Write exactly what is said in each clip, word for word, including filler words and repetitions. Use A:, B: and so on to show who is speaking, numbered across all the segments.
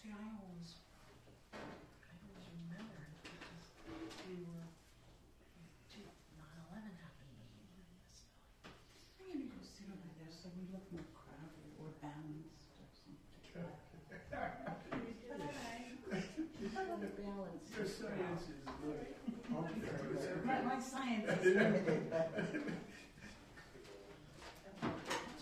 A: See, I always, I always remember it because we were, nine eleven happened in this building.
B: I'm going to go sit over there so we look more crowded or balanced or something.
A: Balance.
C: Your science is good.
B: My, my science is limited.
A: That's a good one.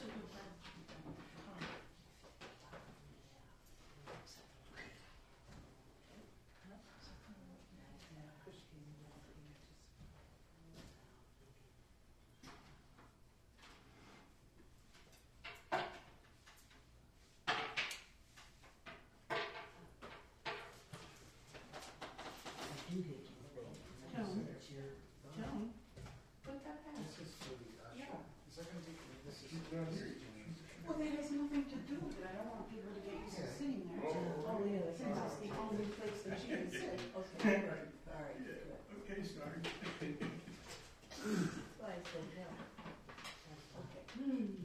B: Joan, Joan, put that back.
C: This is for the usher.
B: Yeah.
C: Is that going to be, this is, this is
B: Well, that has nothing to do with it. I don't want people to get used to sitting there. Oh, yeah, since it's the only place that she can sit.
A: Okay.
C: Right.
A: All right. Good.
C: Okay, sorry.
A: Well, I said no. Okay.
B: Hmm.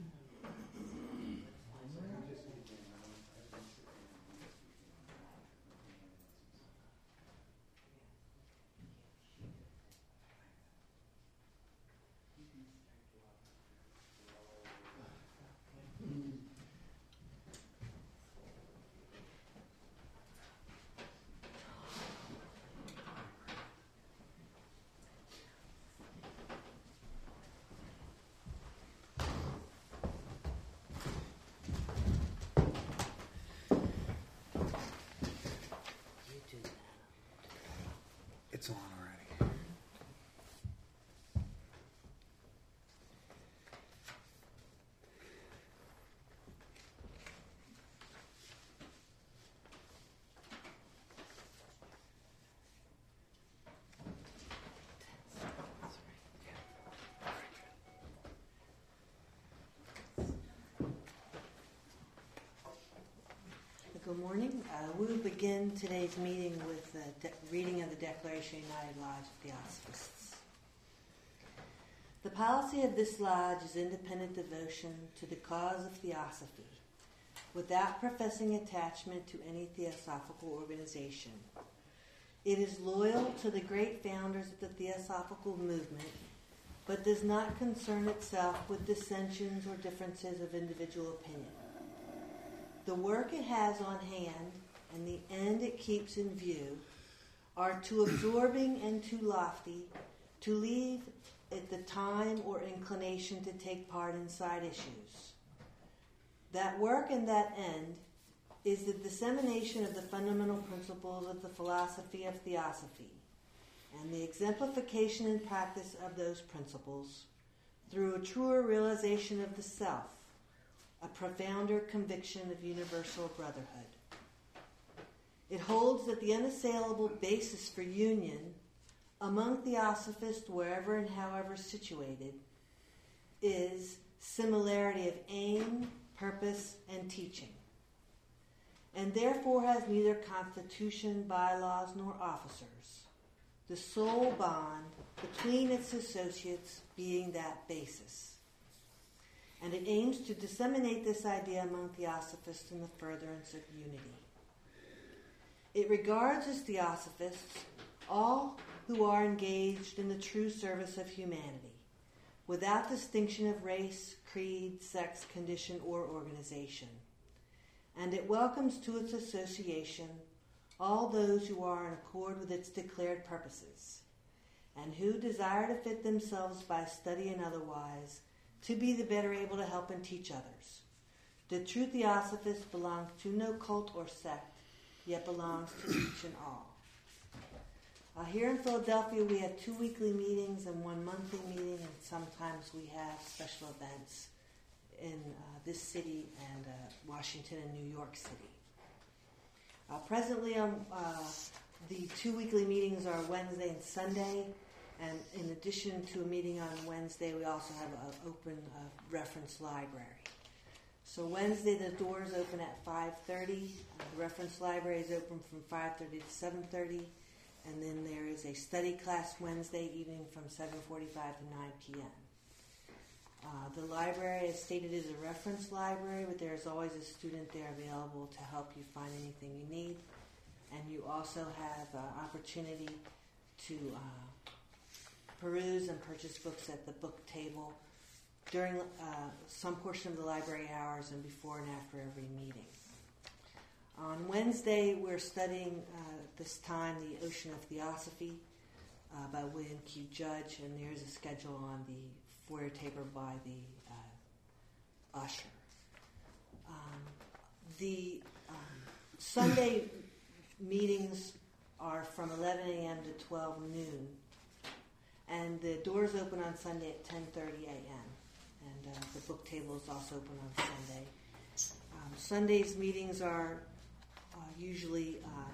C: It's on already.
D: Good morning. Uh, we will begin today's meeting with the de- reading of the Declaration of United Lodge of Theosophists. The policy of this lodge is independent devotion to the cause of theosophy, without professing attachment to any theosophical organization. It is loyal to the great founders of the theosophical movement, but does not concern itself with dissensions or differences of individual opinion. The work it has on hand and the end it keeps in view are too absorbing and too lofty to leave it the time or inclination to take part in side issues. That work and that end is the dissemination of the fundamental principles of the philosophy of theosophy and the exemplification and practice of those principles through a truer realization of the self, a profounder conviction of universal brotherhood. It holds that the unassailable basis for union among theosophists, wherever and however situated, is similarity of aim, purpose, and teaching, and therefore has neither constitution, bylaws, nor officers, the sole bond between its associates being that basis. And it aims to disseminate this idea among theosophists in the furtherance of unity. It regards as theosophists all who are engaged in the true service of humanity, without distinction of race, creed, sex, condition, or organization. And it welcomes to its association all those who are in accord with its declared purposes, and who desire to fit themselves by study and otherwise to be the better able to help and teach others. The true theosophist belongs to no cult or sect, yet belongs to each and all. Uh, here in Philadelphia, we have two weekly meetings and one monthly meeting, and sometimes we have special events in uh, this city and uh, Washington and New York City. Uh, presently, um, uh, the two weekly meetings are Wednesday and Sunday. And in addition to a meeting on Wednesday, we also have an open uh, reference library. So Wednesday, the doors open at five thirty. Uh, the reference library is open from five thirty to seven thirty. And then there is a study class Wednesday evening from seven forty-five to nine p.m. Uh, the library, as stated, is a reference library, but there's always a student there available to help you find anything you need. And you also have uh, opportunity to uh, peruse and purchase books at the book table during uh, some portion of the library hours and before and after every meeting. On Wednesday, we're studying uh, this time The Ocean of Theosophy uh, by William Q. Judge, and there's a schedule on the foyer table by the uh, usher. Um, the um, Sunday meetings are from eleven a.m. to twelve noon, and the doors open on Sunday at ten thirty a.m. and uh, the book table is also open on Sunday. Um, Sunday's meetings are uh, usually uh,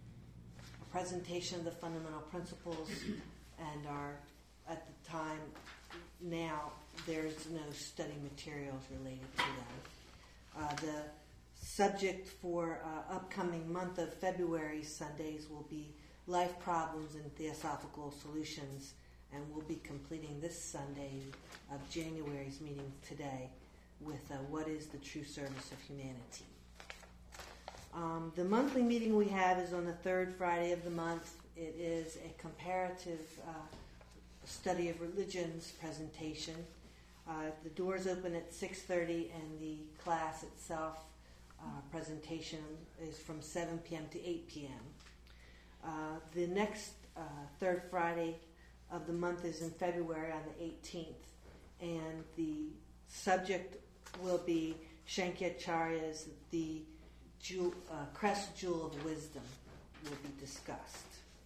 D: a presentation of the fundamental principles, and are at the time now there's no study materials related to them. Uh, the subject for uh, upcoming month of February Sundays will be life problems and theosophical solutions, and we'll be completing this Sunday of January's meeting today with uh, what is the true service of humanity. Um, the monthly meeting we have is on the third Friday of the month. It is a comparative uh, study of religions presentation. Uh, the doors open at six thirty, and the class itself uh, presentation is from seven p.m. to eight p.m. Uh, the next uh, third Friday of the month is in February on the eighteenth, and the subject will be Shankaracharya's The Jewel, uh, Crest Jewel of Wisdom will be discussed.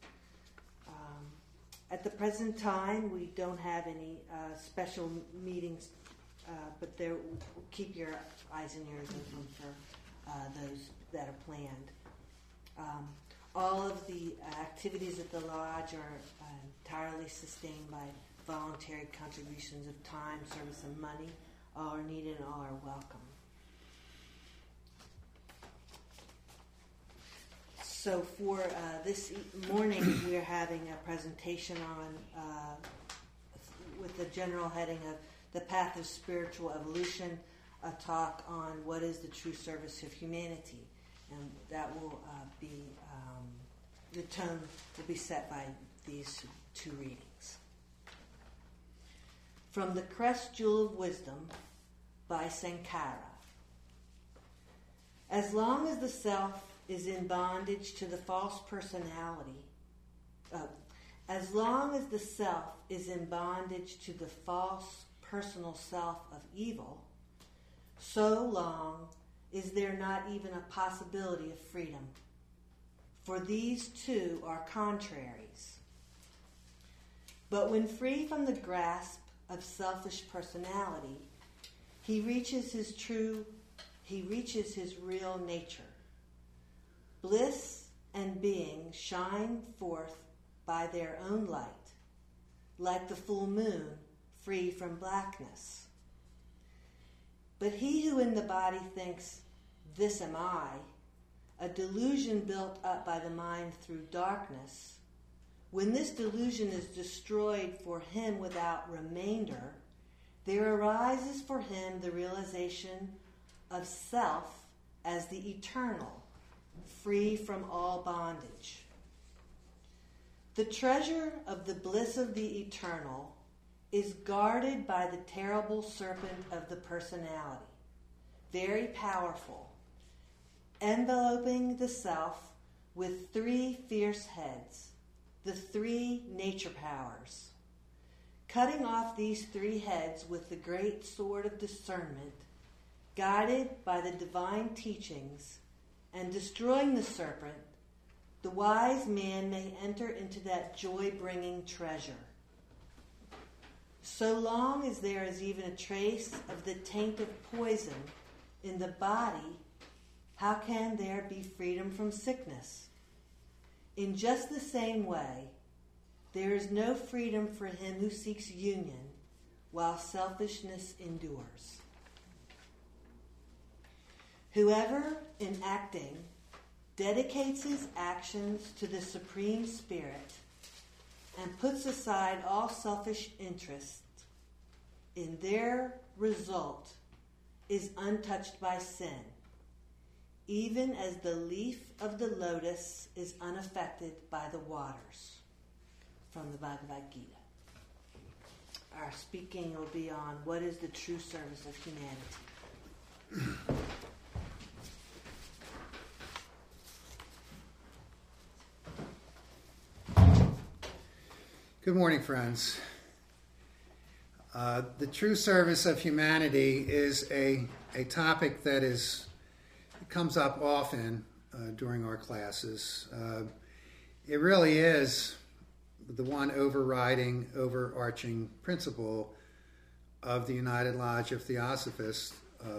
D: Um, at the present time, we don't have any uh, special meetings, uh, but there, keep your eyes and ears open for uh, those that are planned. Um, all of the uh, activities at the lodge are uh, entirely sustained by voluntary contributions of time, service, and money. All are needed and all are welcome. So for uh, this e- morning, we are having a presentation on, uh, with the general heading of The Path of Spiritual Evolution, a talk on what is the true service of humanity. And that will uh, be, um, the tone will be set by these two readings. From The Crest Jewel of Wisdom by Sankara. As long as the self is in bondage to the false personality, uh, as long as the self is in bondage to the false personal self of evil, so long is there not even a possibility of freedom. For these two are contraries. But when free from the grasp of selfish personality, he reaches his true, he reaches his real nature. Bliss and being shine forth by their own light, like the full moon, free from blackness. But he who in the body thinks, "This am I," a delusion built up by the mind through darkness, when this delusion is destroyed for him without remainder, there arises for him the realization of self as the eternal, free from all bondage. The treasure of the bliss of the eternal is guarded by the terrible serpent of the personality, very powerful, enveloping the self with three fierce heads, the three nature powers. Cutting off these three heads with the great sword of discernment, guided by the divine teachings, and destroying the serpent, the wise man may enter into that joy-bringing treasure. So long as there is even a trace of the taint of poison in the body, how can there be freedom from sickness? In just the same way, there is no freedom for him who seeks union while selfishness endures. Whoever, in acting, dedicates his actions to the Supreme Spirit and puts aside all selfish interests, in their result is untouched by sin, even as the leaf of the lotus is unaffected by the waters. From the Bhagavad Gita. Our speaking will be on what is the true service of humanity.
E: Good morning, friends. Uh, the true service of humanity is a, a topic that is comes up often uh, during our classes. Uh, it really is the one overriding, overarching principle of the United Lodge of Theosophists uh,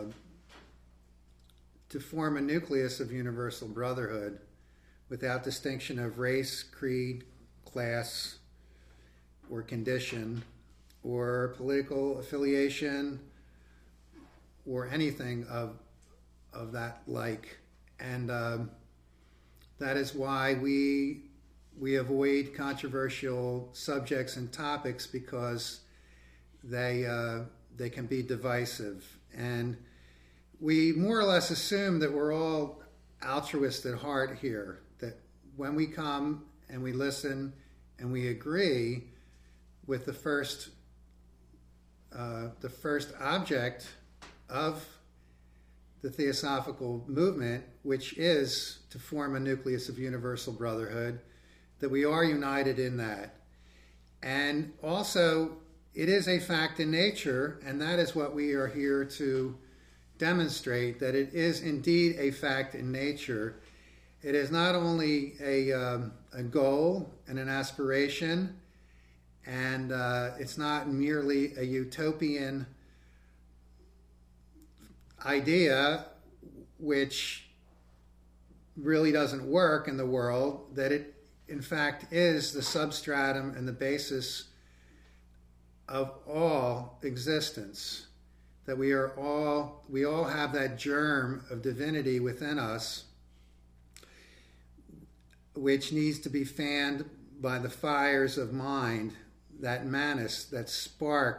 E: to form a nucleus of universal brotherhood without distinction of race, creed, class, or condition, or political affiliation, or anything of of that like. And um, that is why we we avoid controversial subjects and topics, because they uh, they can be divisive. And we more or less assume that we're all altruists at heart here, that when we come and we listen and we agree with the first uh, the first object of the Theosophical movement, which is to form a nucleus of universal brotherhood, that we are united in that. And also, it is a fact in nature, and that is what we are here to demonstrate, that it is indeed a fact in nature. It is not only a, um, a goal and an aspiration, and uh, it's not merely a utopian idea which really doesn't work in the world, that it in fact is the substratum and the basis of all existence, that we are all we all have that germ of divinity within us, which needs to be fanned by the fires of mind, that manas, that spark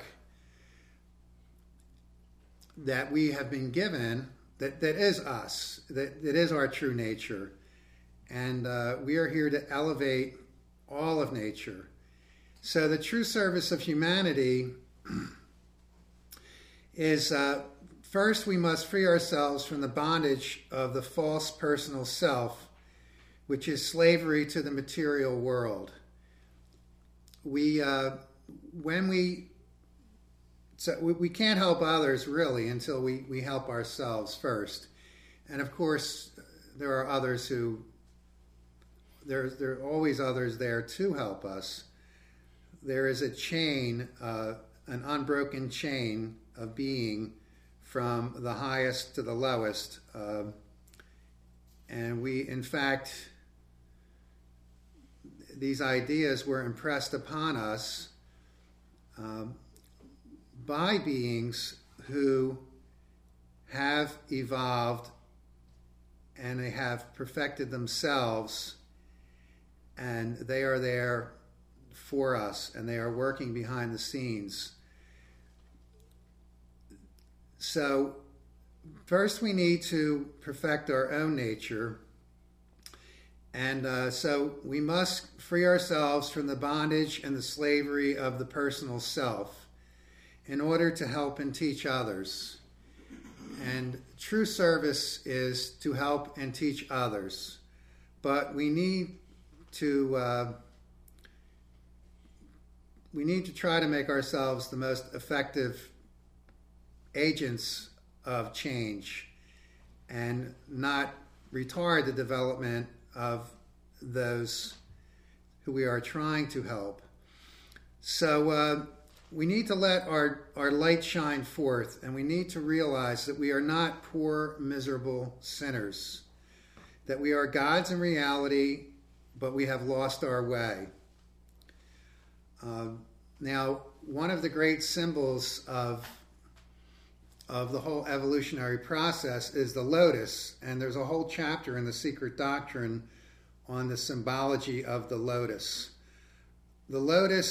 E: that we have been given, that, that is us, that, that is our true nature. And uh, we are here to elevate all of nature. So the true service of humanity is, uh, first we must free ourselves from the bondage of the false personal self, which is slavery to the material world. We, uh, when we, so we, we can't help others really until we, we help ourselves first. And of course, there are others who, there, there are always others there to help us. There is a chain, uh, an unbroken chain of being from the highest to the lowest. Uh, and we, in fact, these ideas were impressed upon us um, by beings who have evolved and they have perfected themselves, and they are there for us, and they are working behind the scenes. So first we need to perfect our own nature. And uh, so we must free ourselves from the bondage and the slavery of the personal self in order to help and teach others. And true service is to help and teach others. But we need to uh, we need to try to make ourselves the most effective agents of change and not retard the development of those who we are trying to help. So uh, we need to let our, our light shine forth, and we need to realize that we are not poor, miserable sinners, that we are gods in reality, but we have lost our way. Uh, now, one of the great symbols of of the whole evolutionary process is the lotus, and there's a whole chapter in The Secret Doctrine on the symbology of the lotus. The lotus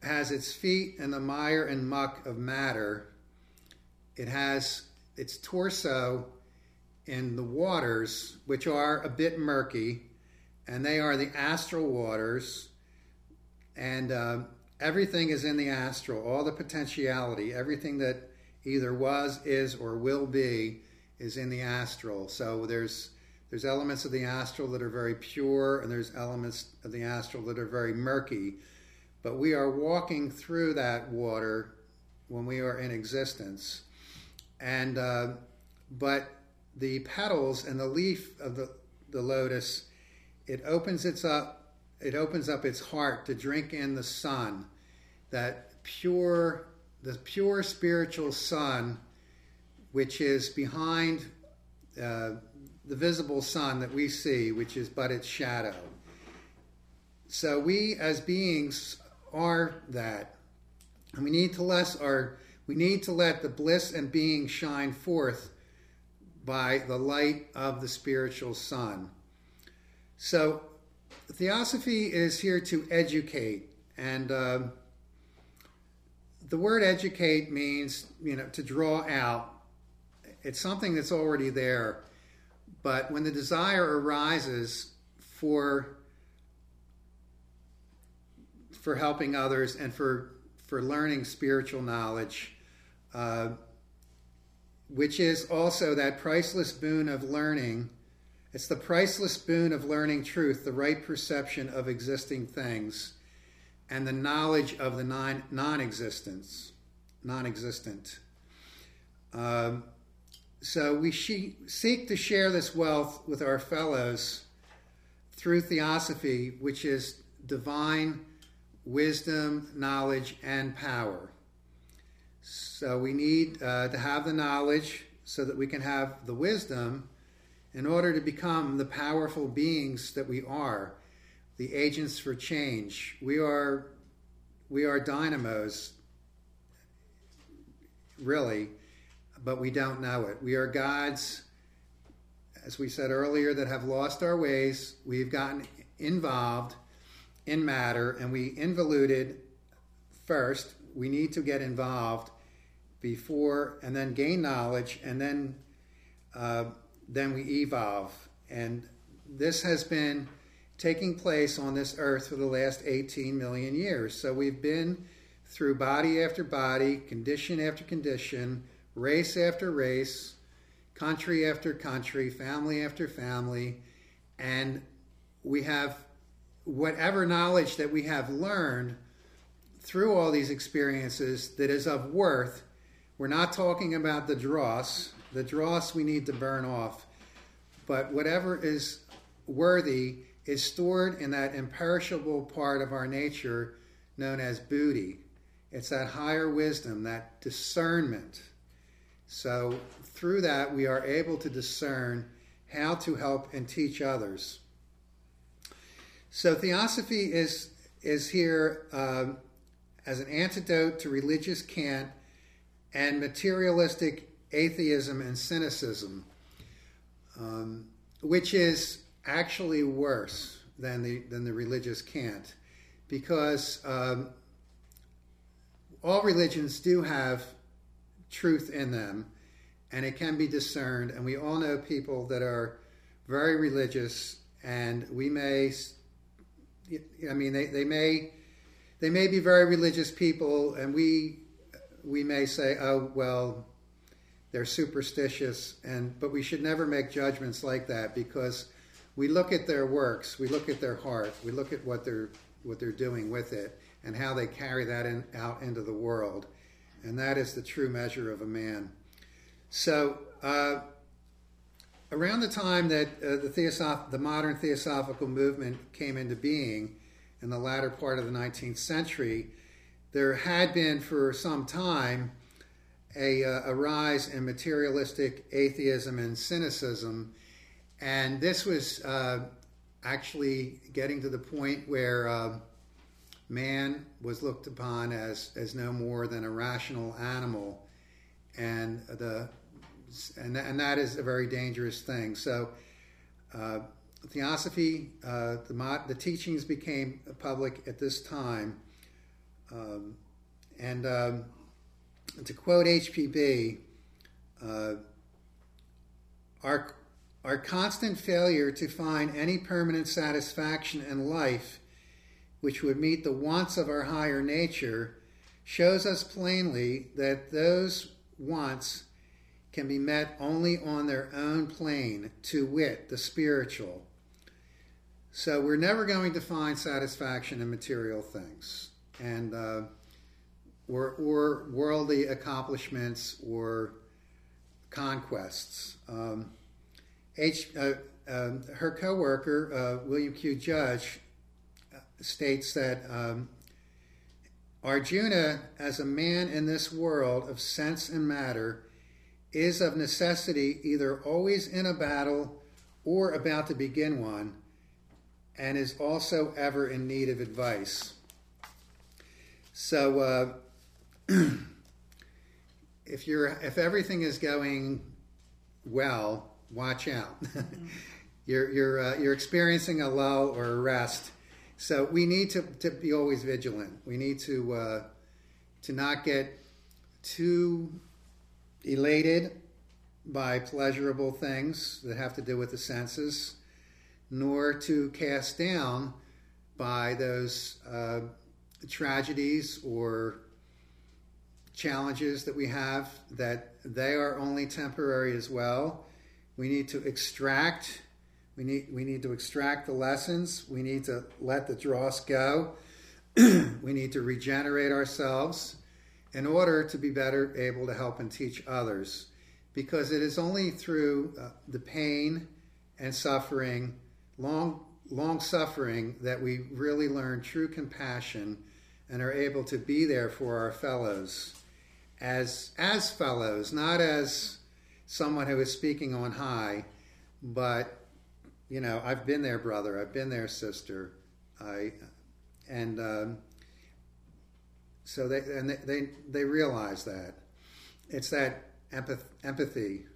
E: has its feet in the mire and muck of matter. It has its torso in the waters, which are a bit murky, and they are the astral waters. And uh, everything is in the astral, all the potentiality, everything that either was, is, or will be is in the astral. So there's there's elements of the astral that are very pure, and there's elements of the astral that are very murky. But we are walking through that water when we are in existence. And uh, but the petals and the leaf of the, the lotus, it opens its up, it opens up its heart to drink in the sun, that pure, the pure spiritual sun, which is behind uh, the visible sun that we see, which is but its shadow. So we as beings are that, and we need to let our we need to let the bliss and being shine forth by the light of the spiritual sun. So Theosophy is here to educate, and uh, the word educate means, you know, to draw out. It's something that's already there, but when the desire arises for for helping others and for for learning spiritual knowledge, uh, which is also that priceless boon of learning. It's the priceless boon of learning truth, the right perception of existing things, and the knowledge of the non, non-existence, non-existent. Um, so we she, seek to share this wealth with our fellows through Theosophy, which is divine wisdom, knowledge, and power. So we need uh, to have the knowledge so that we can have the wisdom in order to become the powerful beings that we are, the agents for change. We are, we are dynamos, really, but we don't know it. We are gods, as we said earlier, that have lost our ways. We've gotten involved in matter, and we involuted first. We need to get involved before, and then gain knowledge, and then uh, then we evolve. And this has been taking place on this earth for the last eighteen million years. So we've been through body after body, condition after condition, race after race, country after country, family after family, and we have whatever knowledge that we have learned through all these experiences that is of worth. We're not talking about the dross. The dross we need to burn off. But whatever is worthy is stored in that imperishable part of our nature known as buddhi. It's that higher wisdom, that discernment. So through that, we are able to discern how to help and teach others. So Theosophy is, is here um, as an antidote to religious cant and materialistic atheism and cynicism, um, which is actually worse than the than the religious cant, because um, all religions do have truth in them, and it can be discerned. And we all know people that are very religious, and we may, I mean, they, they may they may be very religious people, and we we may say, oh well, they're superstitious, and but we should never make judgments like that, because we look at their works, we look at their heart, we look at what they're what they're doing with it, and how they carry that in, out into the world, and that is the true measure of a man. So, uh, around the time that uh, the Theosoph- the modern Theosophical movement came into being, in the latter part of the nineteenth century, there had been for some time A, uh, a rise in materialistic atheism and cynicism, and this was uh, actually getting to the point where uh, man was looked upon as, as no more than a rational animal, and the and, and that is a very dangerous thing. So uh, Theosophy, uh, the, the teachings became public at this time, Um, and um, to quote H P B, uh, our, our constant failure to find any permanent satisfaction in life which would meet the wants of our higher nature shows us plainly that those wants can be met only on their own plane, to wit, the spiritual. So we're never going to find satisfaction in material things, and uh, or, or worldly accomplishments or conquests. Um, H, uh, uh, her co-worker, uh, William Q. Judge, states that um, Arjuna, as a man in this world of sense and matter, is of necessity either always in a battle or about to begin one, and is also ever in need of advice. So, uh, if you're if everything is going well, watch out. you're you're uh, you're experiencing a lull or a rest. So we need to, to be always vigilant. We need to uh, to not get too elated by pleasurable things that have to do with the senses, nor to cast down by those uh, tragedies or challenges that we have, that they are only temporary as well. We need to extract We need we need to extract the lessons. We need to let the dross go. We need to regenerate ourselves in order to be better able to help and teach others. Because it is only through uh, the pain and suffering, long long suffering, that we really learn true compassion and are able to be there for our fellows as as fellows, not as someone who is speaking on high, but you know, I've been there, brother. I've been there, sister. I, and um, so they and they, they they realize that it's that empath, empathy.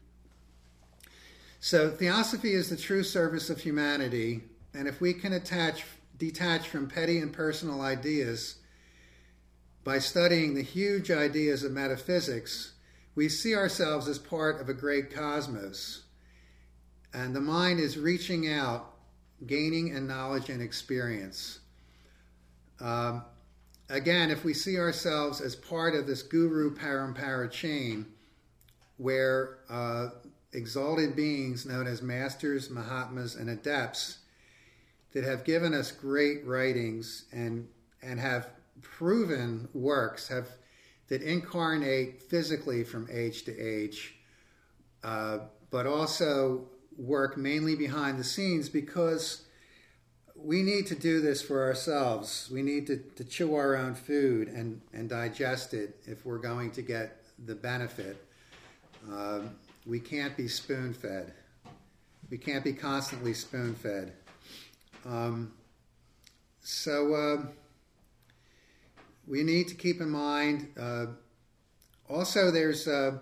E: So theosophy is the true service of humanity, and if we can attach, detach from petty and personal ideas by studying the huge ideas of metaphysics, we see ourselves as part of a great cosmos. And the mind is reaching out, gaining in knowledge and experience. Um, again, if we see ourselves as part of this guru parampara chain, where uh, exalted beings known as masters, mahatmas, and adepts that have given us great writings and and have proven works have that incarnate physically from age to age, uh, but also work mainly behind the scenes, because we need to do this for ourselves. We need to, to chew our own food and, and digest it if we're going to get the benefit. Um, we can't be spoon-fed. We can't be constantly spoon-fed. Um, so uh, we need to keep in mind, uh, also there's... Uh,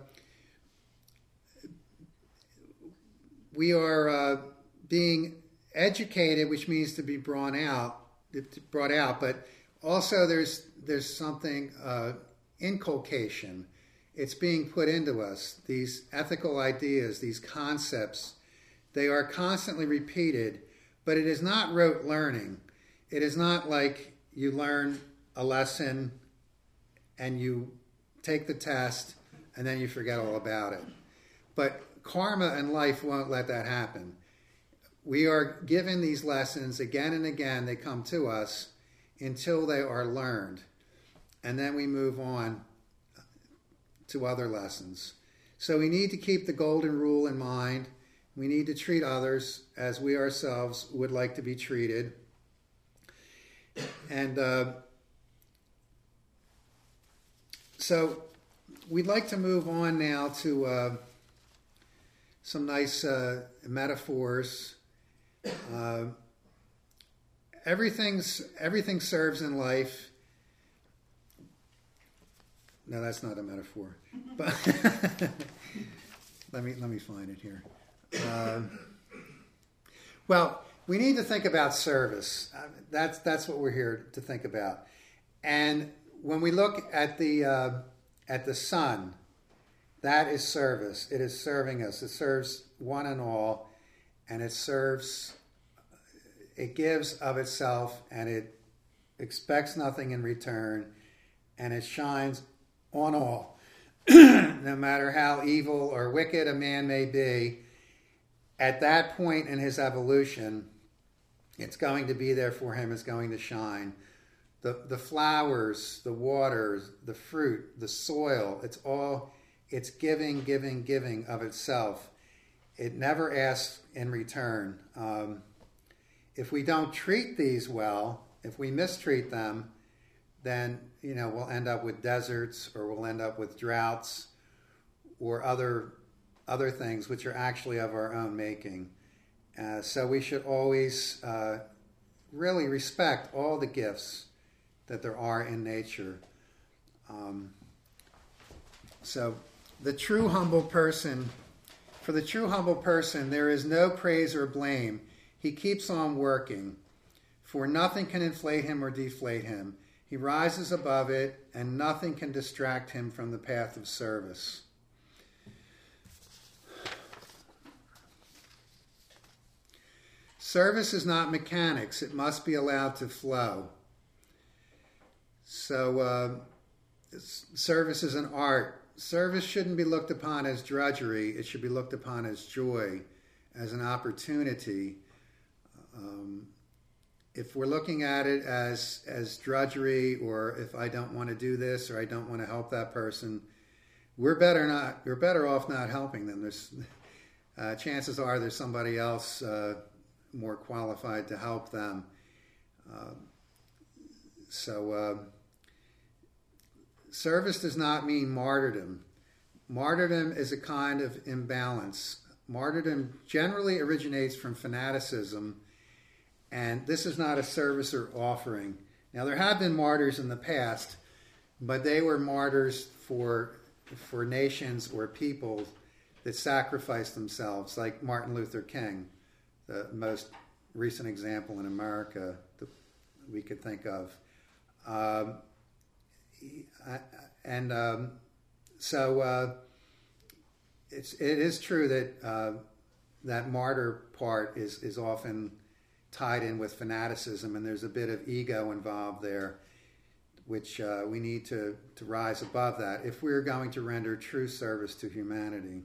E: We are uh, being educated, which means to be brought out, brought out. But also, there's there's something uh, inculcation. It's being put into us. These ethical ideas, these concepts, they are constantly repeated. But it is not rote learning. It is not like you learn a lesson and you take the test and then you forget all about it. But karma and life won't let that happen. We are given these lessons again and again. They come to us until they are learned. And then we move on to other lessons. So we need to keep the golden rule in mind. We need to treat others as we ourselves would like to be treated. And uh, so we'd like to move on now to... Uh, Some nice uh, metaphors. Uh, everything's everything serves in life. No, that's not a metaphor. But let me let me find it here. Uh, well, we need to think about service. Uh, that's that's what we're here to think about. And when we look at the uh, at the sun, that is service. It is serving us. It serves one and all, and it serves. It gives of itself, and it expects nothing in return, and it shines on all, no matter how evil or wicked a man may be. At that point in his evolution, it's going to be there for him. It's going to shine. The the flowers, the waters, the fruit, the soil, it's all, it's giving, giving, giving of itself. It never asks in return. Um, if we don't treat these well, if we mistreat them, then, you know, we'll end up with deserts, or we'll end up with droughts, or other other things which are actually of our own making. Uh, so we should always uh, really respect all the gifts that there are in nature. Um, so the true humble person, for the true humble person, there is no praise or blame. He keeps on working, for nothing can inflate him or deflate him. He rises above it, and nothing can distract him from the path of service. Service is not mechanics. It must be allowed to flow. So uh, service is an art. Service shouldn't be looked upon as drudgery. It should be looked upon as joy, as an opportunity. Um, if we're looking at it as, as drudgery, or if I don't want to do this, or I don't want to help that person, we're better not. We're better off not helping them. There's uh, chances are there's somebody else uh, more qualified to help them. Uh, so uh, service does not mean martyrdom. Martyrdom is a kind of imbalance. Martyrdom generally originates from fanaticism, and this is not a service or offering. Now, there have been martyrs in the past, but they were martyrs for for nations or people that sacrificed themselves, like Martin Luther King, the most recent example in America that we could think of. Um, and um, so uh, it's, it is true that uh, that martyr part is, is often tied in with fanaticism, and there's a bit of ego involved there, which uh, we need to, to rise above that if we're going to render true service to humanity.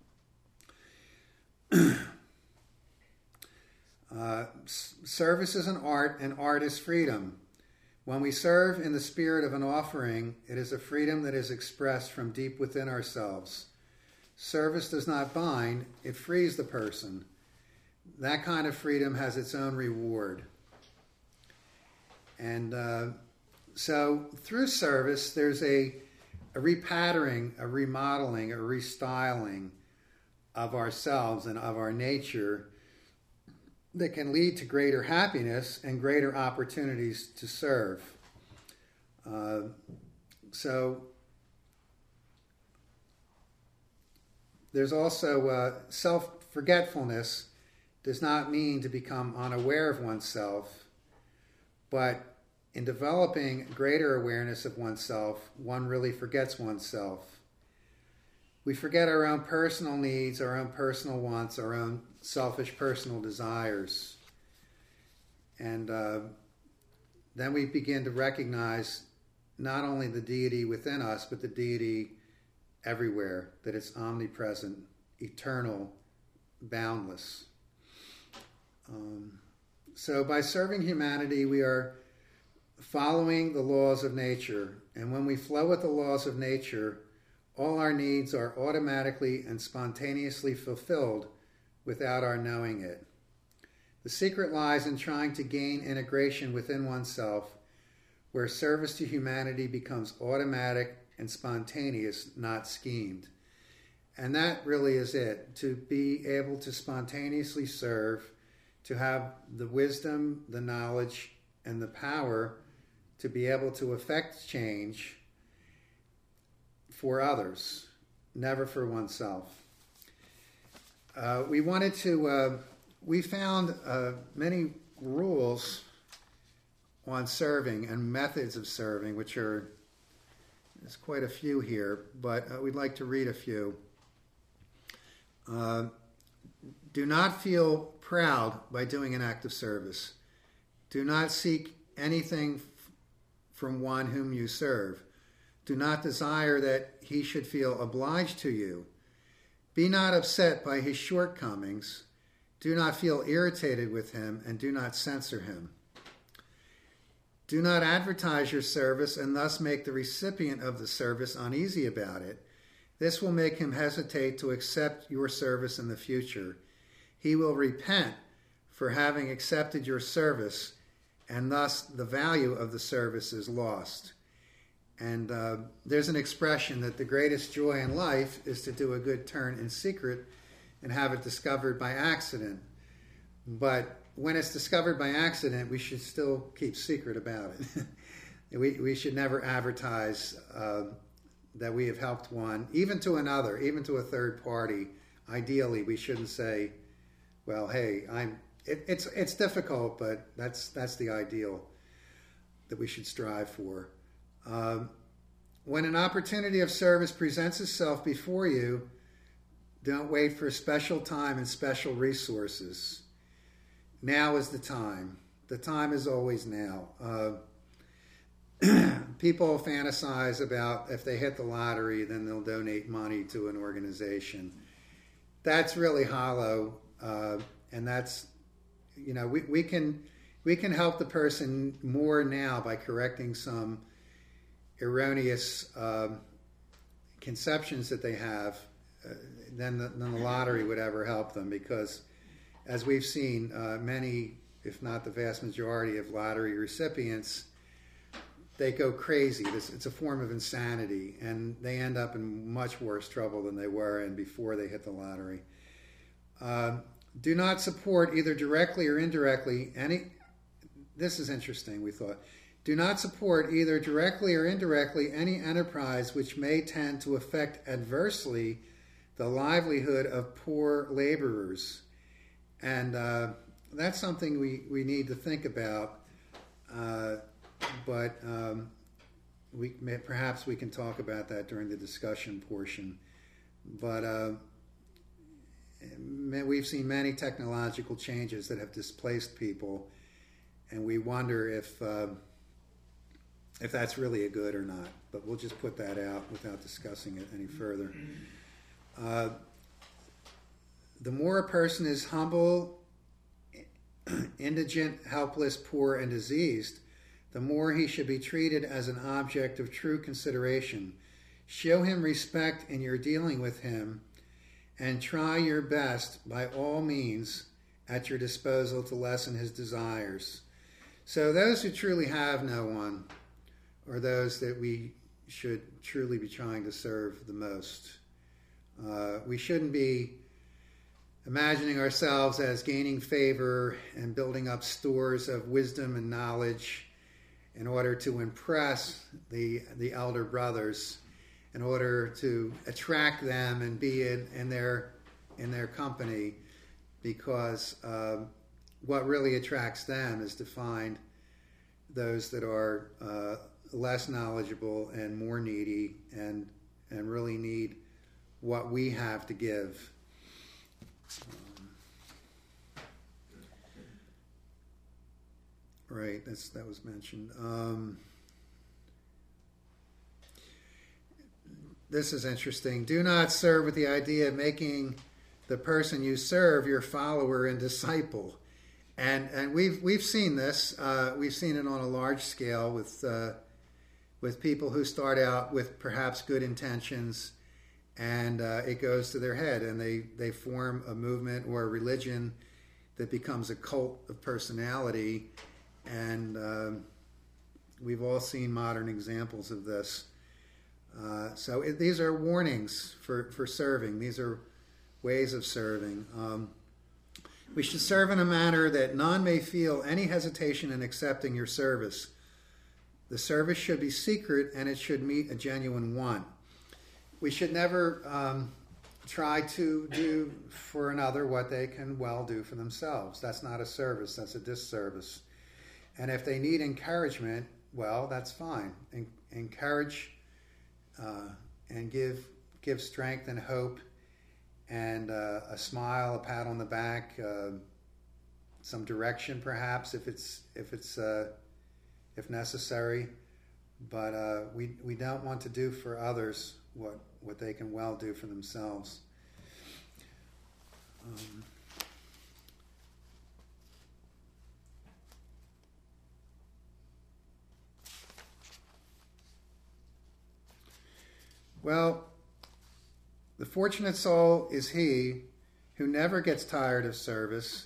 E: Uh, service is an art, and art is freedom. When we serve in the spirit of an offering, it is a freedom that is expressed from deep within ourselves. Service does not bind, it frees the person. That kind of freedom has its own reward. And uh, so through service, there's a, a repattering, a remodeling, a restyling of ourselves and of our nature that can lead to greater happiness and greater opportunities to serve. Uh, so there's also uh, self-forgetfulness does not mean to become unaware of oneself, but in developing greater awareness of oneself, one really forgets oneself. We forget our own personal needs, our own personal wants, our own selfish personal desires. And uh, then we begin to recognize not only the deity within us, but the deity everywhere, that it's omnipresent, eternal, boundless. Um, so by serving humanity, we are following the laws of nature. And when we flow with the laws of nature, all our needs are automatically and spontaneously fulfilled without our knowing it. The secret lies in trying to gain integration within oneself, where service to humanity becomes automatic and spontaneous, not schemed. And that really is it, to be able to spontaneously serve, to have the wisdom, the knowledge, and the power to be able to affect change for others, never for oneself. Uh, we wanted to, uh, we found uh, many rules on serving and methods of serving, which are there's quite a few here, but uh, we'd like to read a few. Uh, do not feel proud by doing an act of service. Do not seek anything f- from one whom you serve. Do not desire that he should feel obliged to you. Be not upset by his shortcomings. Do not feel irritated with him, and do not censor him. Do not advertise your service and thus make the recipient of the service uneasy about it. This will make him hesitate to accept your service in the future. He will repent for having accepted your service, and thus the value of the service is lost. And uh, there's an expression that the greatest joy in life is to do a good turn in secret and have it discovered by accident. But when it's discovered by accident, we should still keep secret about it. we, we should never advertise uh, that we have helped one, even to another, even to a third party. Ideally, we shouldn't say, well, hey, I'm. It, it's it's difficult, but that's that's the ideal that we should strive for. Um, when an opportunity of service presents itself before you, don't wait for special time and special resources. Now is the time. The time is always now. Uh, people fantasize about if they hit the lottery, then they'll donate money to an organization. That's really hollow, uh, and that's, you know, we, we can we can help the person more now by correcting some erroneous um, conceptions that they have uh, than, the, than the lottery would ever help them, because as we've seen, uh, many, if not the vast majority of lottery recipients, they go crazy. This, it's a form of insanity, and they end up in much worse trouble than they were in before they hit the lottery. Uh, do not support either directly or indirectly any, this is interesting, we thought, do not support either directly or indirectly any enterprise which may tend to affect adversely the livelihood of poor laborers. And uh, that's something we, we need to think about, uh, but um, we may, perhaps we can talk about that during the discussion portion. But uh, we've seen many technological changes that have displaced people, and we wonder if uh, if that's really a good or not. But we'll just put that out without discussing it any further. Uh, the more a person is humble, indigent, helpless, poor, and diseased, the more he should be treated as an object of true consideration. Show him respect in your dealing with him, and try your best by all means at your disposal to lessen his desires. So those who truly have no one are those that we should truly be trying to serve the most. Uh, we shouldn't be imagining ourselves as gaining favor and building up stores of wisdom and knowledge in order to impress the the elder brothers, in order to attract them and be in, in their in their company, because uh, what really attracts them is to find those that are uh, less knowledgeable and more needy and and really need what we have to give. Um, right, that's that was mentioned. Um, This is interesting. Do not serve with the idea of making the person you serve your follower and disciple. And and we've we've seen this. Uh, we've seen it on a large scale with uh, with people who start out with perhaps good intentions, and uh, it goes to their head, and they, they form a movement or a religion that becomes a cult of personality. And um, we've all seen modern examples of this. Uh, so it, these are warnings for, for serving. These are ways of serving. Um, we should serve in a manner that none may feel any hesitation in accepting your service. The service should be secret, and it should meet a genuine want. We should never um, try to do for another what they can well do for themselves. That's not a service. That's a disservice. And if they need encouragement, well, that's fine. En- encourage uh, and give give strength and hope, and uh, a smile, a pat on the back, uh, some direction perhaps if it's if it's uh, if necessary. But uh, we we don't want to do for others what what they can well do for themselves. Um, well, the fortunate soul is he who never gets tired of service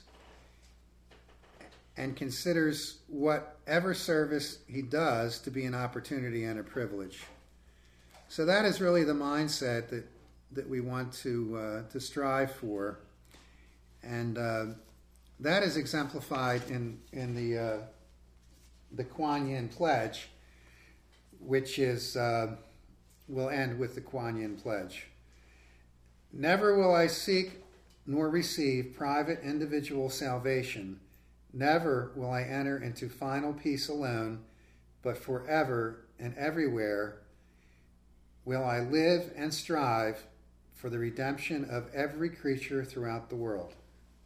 E: and considers whatever service he does to be an opportunity and a privilege. So that is really the mindset that, that we want to uh, to strive for, and uh, that is exemplified in in the uh, the Kuan Yin Pledge, which is uh, we'll end with the Kuan Yin Pledge. Never will I seek nor receive private individual salvation. Never will I enter into final peace alone, but forever and everywhere will I live and strive for the redemption of every creature throughout the world.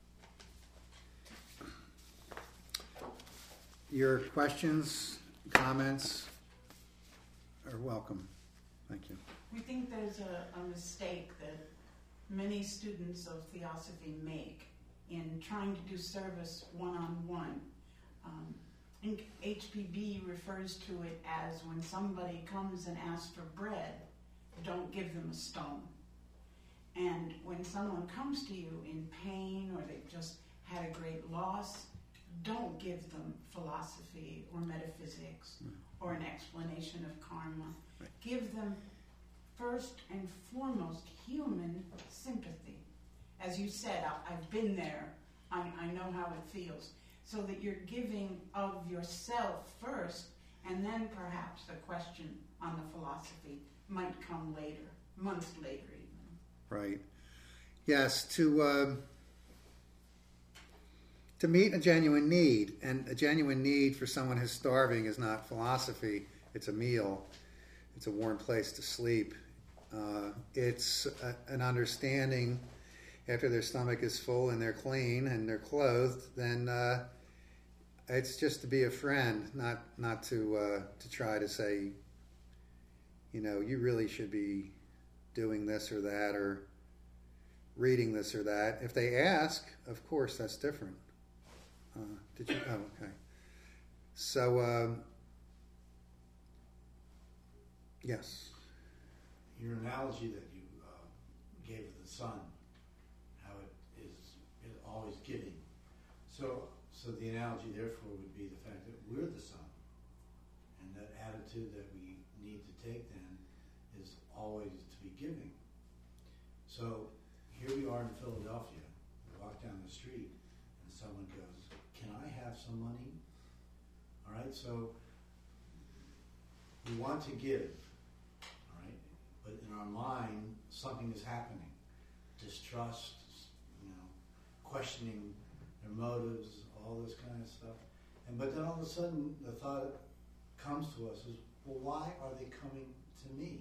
E: Your questions, comments are welcome. Thank you.
B: We think there's a, a mistake that many students of theosophy make in trying to do service one-on-one. Um, I think H P B refers to it as when somebody comes and asks for bread, don't give them a stone. And when someone comes to you in pain or they've just had a great loss, don't give them philosophy or metaphysics or an explanation of karma.
E: Right.
B: Give them first and foremost human sympathy. As you said, I, I've been there. I, I know how it feels. So that you're giving of yourself first, and then perhaps a question on the philosophy might come later, months later even.
E: Right. Yes, to uh, to meet a genuine need, and a genuine need for someone who's starving is not philosophy. It's a meal. It's a warm place to sleep. Uh, it's a, an understanding. After their stomach is full and they're clean and they're clothed, then uh, it's just to be a friend, not not to uh, to try to say, you know, you really should be doing this or that or reading this or that. If they ask, of course, that's different. Uh, did you? Oh, okay. So, um, yes.
F: Your analogy that you uh, gave of the sun, how it is, is always giving. So, so the analogy, therefore, would be the fact that we're the sun, and that attitude that we need to take then is always to be giving. So, here we are in Philadelphia. We walk down the street, and someone goes, "Can I have some money?" All right. So, we want to give. But in our mind, something is happening. Distrust, you know, questioning their motives, all this kind of stuff. And but then all of a sudden, the thought comes to us is, well, why are they coming to me?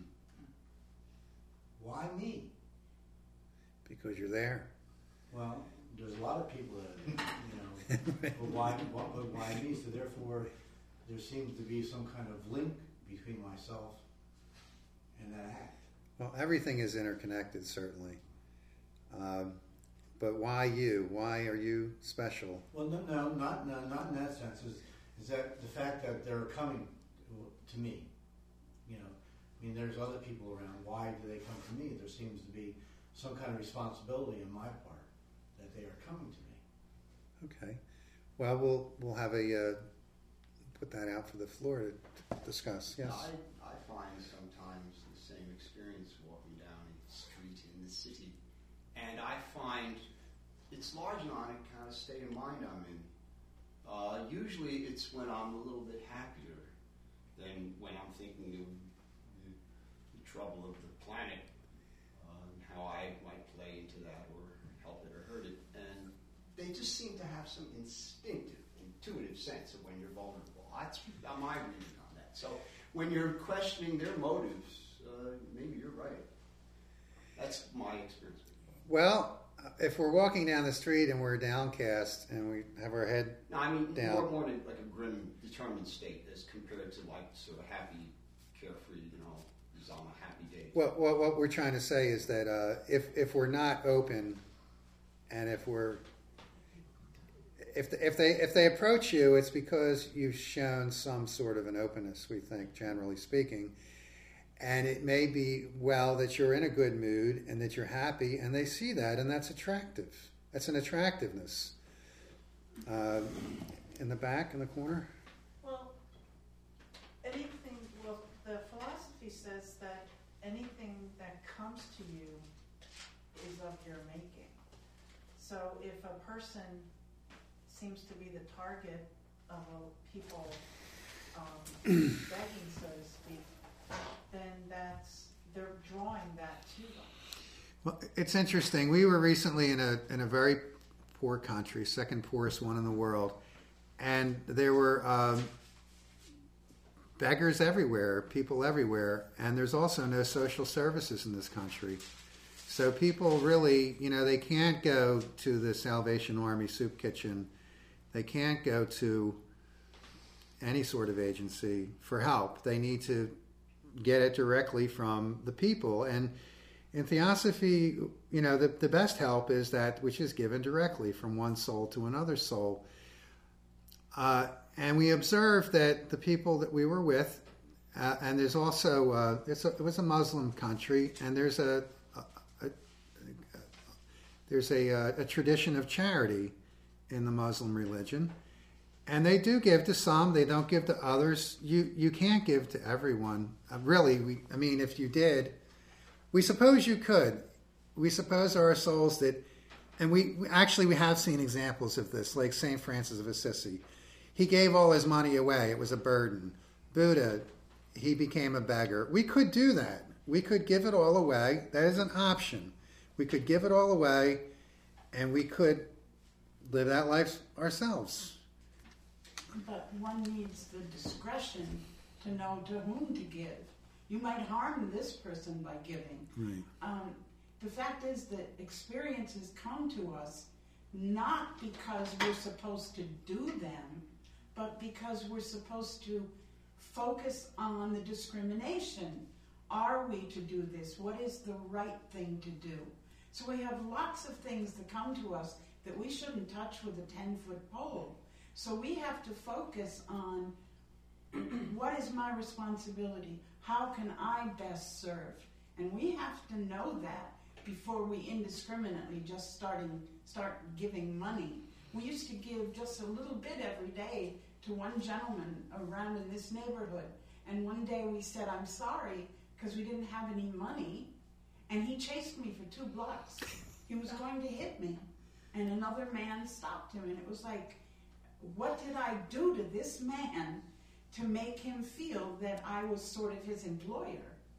F: Why me?
E: Because you're there.
F: Well, there's a lot of people that, you know, but why, what, but why me? So therefore, there seems to be some kind of link between myself and that act.
E: Well, everything is interconnected, certainly. Um, but why you? Why are you special?
F: Well, no, no, not no, not in that sense. Is is that the fact that they're coming to me? You know, I mean, there's other people around. Why do they come to me? There seems to be some kind of responsibility on my part that they are coming to me.
E: Okay. Well, we'll we'll have a uh, put that out for the floor to discuss. Yes.
G: I, I find sometimes the same experience walking down a street in the city, and I find it's largely on a kind of state of mind I'm in. Uh, usually it's when I'm a little bit happier than when I'm thinking of the, the trouble of the planet, uh, and how I might play into that or help it or hurt it. And they just seem to have some instinctive, intuitive sense of when you're vulnerable. That's my reading on that. So when you're questioning their motives, uh, maybe you're right. That's my experience.
E: Well, if we're walking down the street and we're downcast and we have our head,
G: No, I mean
E: Down.
G: more more in like a grim, determined state as compared to like sort of happy, carefree, you know, is on a happy day.
E: what what, what we're trying to say is that uh, if if we're not open, and if we're if the, if they if they approach you, it's because you've shown some sort of an openness. We think, generally speaking. And it may be, well, that you're in a good mood and that you're happy, and they see that, and that's attractive. That's an attractiveness. Uh, in the back, in the corner?
B: Well, anything, well, the philosophy says that anything that comes to you is of your making. So if a person seems to be the target of a people um, begging, so to speak, then that's, they're drawing that to them.
E: Well, it's interesting. We were recently in a in a very poor country, second poorest one in the world, and there were um, beggars everywhere, people everywhere, and there's also no social services in this country. So people really, you know, they can't go to the Salvation Army soup kitchen. They can't go to any sort of agency for help. They need to get it directly from the people. And in Theosophy, you know, the, the best help is that which is given directly from one soul to another soul. Uh, and we observed that the people that we were with, uh, and there's also, uh, it's a, it was a Muslim country, and there's a, a, a there's a, a, a tradition of charity in the Muslim religion. And they do give to some, they don't give to others. You you can't give to everyone. Uh, really, we, I mean, if you did, we suppose you could. We suppose there are souls that, and we, we actually we have seen examples of this, like Saint Francis of Assisi. He gave all his money away. It was a burden. Buddha, he became a beggar. We could do that. We could give it all away. That is an option. We could give it all away, and we could live that life ourselves.
B: But one needs the discretion to know to whom to give. You might harm this person by giving.
E: Right.
B: Um, the fact is that experiences come to us not because we're supposed to do them, but because we're supposed to focus on the discrimination. Are we to do this? What is the right thing to do? So we have lots of things that come to us that we shouldn't touch with a ten-foot pole. So we have to focus on what is my responsibility? How can I best serve? And we have to know that before we indiscriminately just starting start giving money. We used to give just a little bit every day to one gentleman around in this neighborhood. And one day we said, I'm sorry, because we didn't have any money. And he chased me for two blocks. He was going to hit me. And another man stopped him. And it was like, what did I do to this man to make him feel that I was sort of his employer?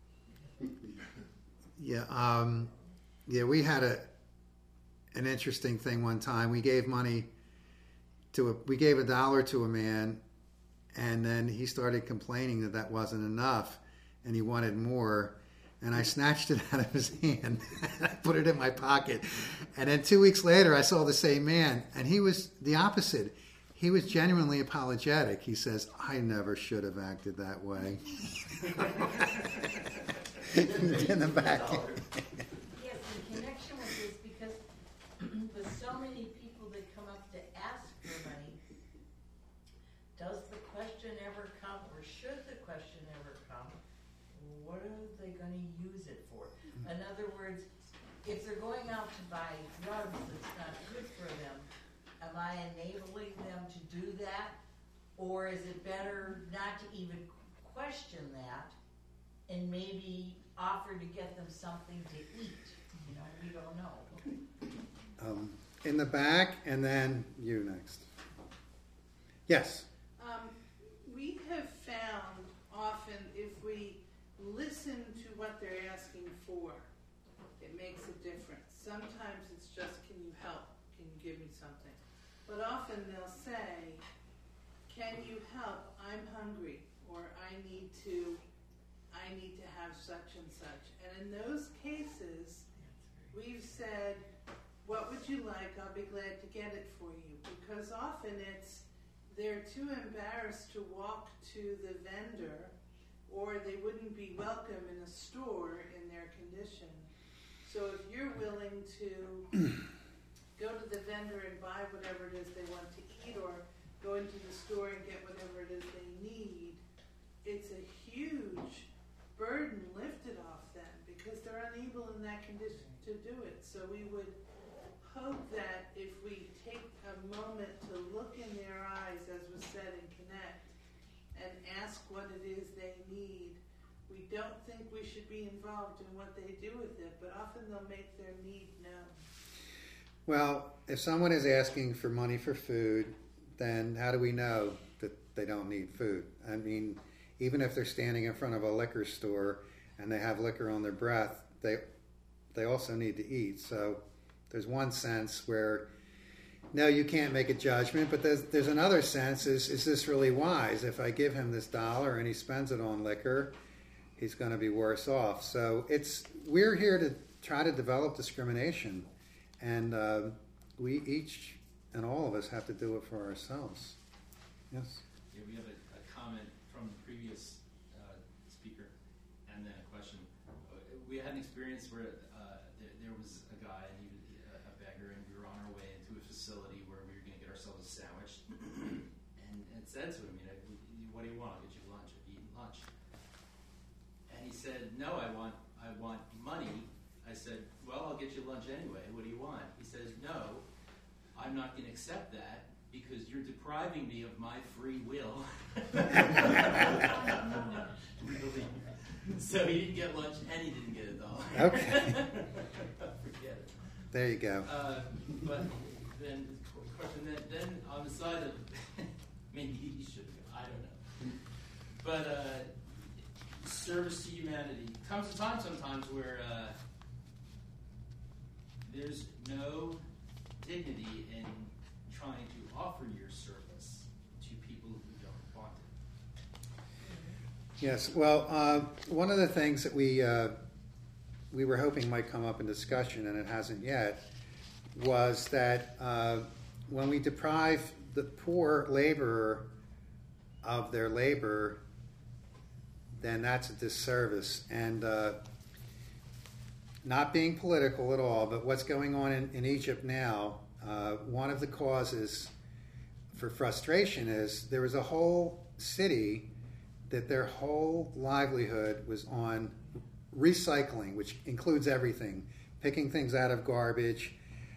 E: Yeah, um, yeah. We had a an interesting thing one time. We gave money to a, we gave a dollar to a man, and then he started complaining that that wasn't enough, and he wanted more. And I snatched it out of his hand and I put it in my pocket. And then two weeks later, I saw the same man, and he was the opposite. He was genuinely apologetic. He says, I never should have acted that way. In the back.
A: Yes, in connection with this, because with so many people that come up to ask for money, does the question ever come, or should the question ever come, what are they going to use it for? In other words, if they're going out to buy drugs that's not good for them, am I enabling them to do that? Or is it better not to even question that and maybe offer to get them something to eat? You know, we don't know.
E: Um, in the back, and then you next. Yes.
H: Um, we have found often if we listen to what they're asking for, it makes a difference. Sometimes it's just, can you help? Can you give me something? But often they'll say, can you help? I'm hungry, or I need to, I I need to have such and such. And in those cases, we've said, what would you like? I'll be glad to get it for you. Because often it's, they're too embarrassed to walk to the vendor, or they wouldn't be welcome in a store in their condition. So if you're willing to go to the vendor and buy whatever it is they want to eat, or go into the store and get whatever it is they need, it's a huge burden lifted off them because they're unable in that condition to do it. So we would hope that if we take a moment to look in their eyes, as was said in Connect, and ask what it is they need, we don't think we should be involved in what they do with it, but often they'll make their need known.
E: Well, if someone is asking for money for food, then how do we know that they don't need food? I mean, even if they're standing in front of a liquor store and they have liquor on their breath, they they also need to eat. So there's one sense where, no, you can't make a judgment, but there's there's another sense, is is this really wise? If I give him this dollar and he spends it on liquor, he's going to be worse off. So it's we're here to try to develop discrimination, and uh, we each and all of us have to do it for ourselves. Yes?
I: Yeah, we have a, a comment from the previous uh, speaker, and then a question. We had an experience where uh, there, there was a guy, and he was a beggar, and we were on our way into a facility where we were going to get ourselves a sandwich, and, and said to him, you know, what do you want? I'll get you lunch. I've eaten lunch. And he said, no, I want, I want money. I said, well, I'll get you lunch anyway. What do you want? He says, no, I'm not going to accept that because you're depriving me of my free will. Really. So he didn't get lunch and he didn't get a dollar.
E: Okay.
I: Forget it.
E: There you go.
I: Uh, but then, question, then, then on the side of, maybe he should go, I don't know. But uh, service to humanity. Comes a time sometimes where uh, there's no dignity in trying to offer your service to people who don't want it.
E: Yes. Well, uh, one of the things that we uh, we were hoping might come up in discussion, and it hasn't yet, was that uh, when we deprive the poor laborer of their labor, then that's a disservice. And uh, not being political at all, but what's going on in, in Egypt now, uh, one of the causes for frustration is there was a whole city that their whole livelihood was on recycling, which includes everything, picking things out of garbage,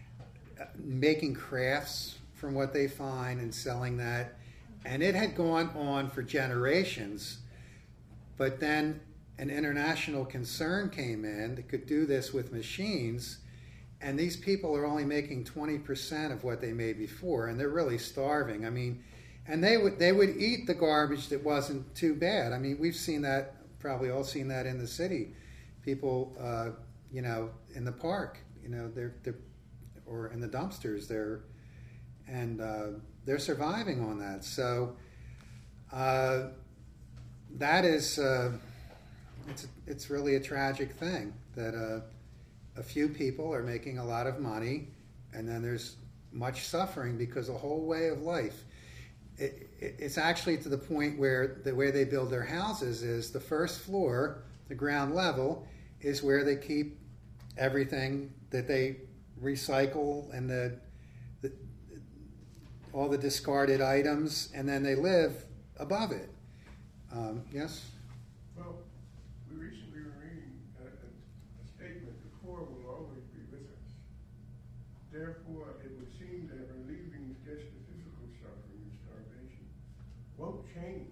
E: making crafts from what they find and selling that. And it had gone on for generations, but then an international concern came in that could do this with machines, and these people are only making twenty percent of what they made before, and they're really starving. I mean, and they would they would eat the garbage that wasn't too bad. I mean, we've seen that, probably all seen that in the city. People, uh, you know, in the park, you know, they're, they're or in the dumpsters, they're and uh, they're surviving on that. So uh, that is. Uh, It's it's really a tragic thing that uh, a few people are making a lot of money, and then there's much suffering because the whole way of life. It, it, it's actually to the point where the way they build their houses is the first floor, the ground level, is where they keep everything that they recycle and the, the all the discarded items, and then they live above it. Um, yes?
C: Well, we recently were reading a, a, a statement, the poor will always be with us. Therefore, it would seem that relieving just the physical suffering and starvation won't change